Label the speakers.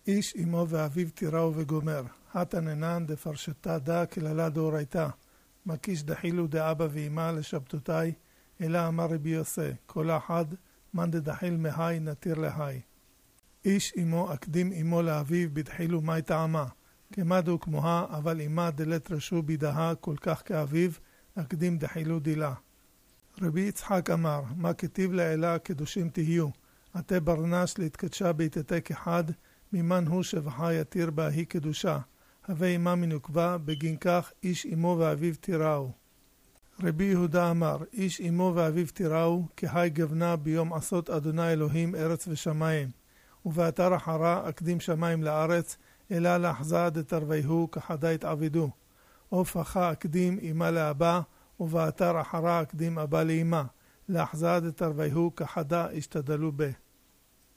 Speaker 1: איש אמו ואביו תיראו וגומר, התננן דפרשתה דה כללה דאורייתא, מקיש דחילו דאבא ואמא לשבתותי, אלא אמר רבי יוסי, כל אחד מן דדחיל מהי נתיר להי. איש אמו אקדים אמו לאביו בדחילו מי טעמה, כמדו כמוה, אבל אמה דלת רשו בידהה כל כך כאביו, אקדים דחילו דילה. רבי יצחק אמר, מה כתיב לאלה קדושים תהיו, עתה ברנש להתקדשה ביתתה כחד, ממן הוא שבחה יתיר בה היא קדושה, הווה אמה מנוקבה, בגין כך איש אמו ואביו תיראו. רבי יהודה אמר, איש אמו ואביו תיראו, כהי גבנה ביום עשות אדוני אלוהים ארץ ושמיים, ובאתר אחרה אקדים שמיים לארץ, אלא לאחזה דתרוויהו כחדה התעבדו. הופכה אקדים אמה לאבא, ובאתר אחרה אקדים אבא לאמה, לאחזה דתרוויהו כחדה השתדלו בה.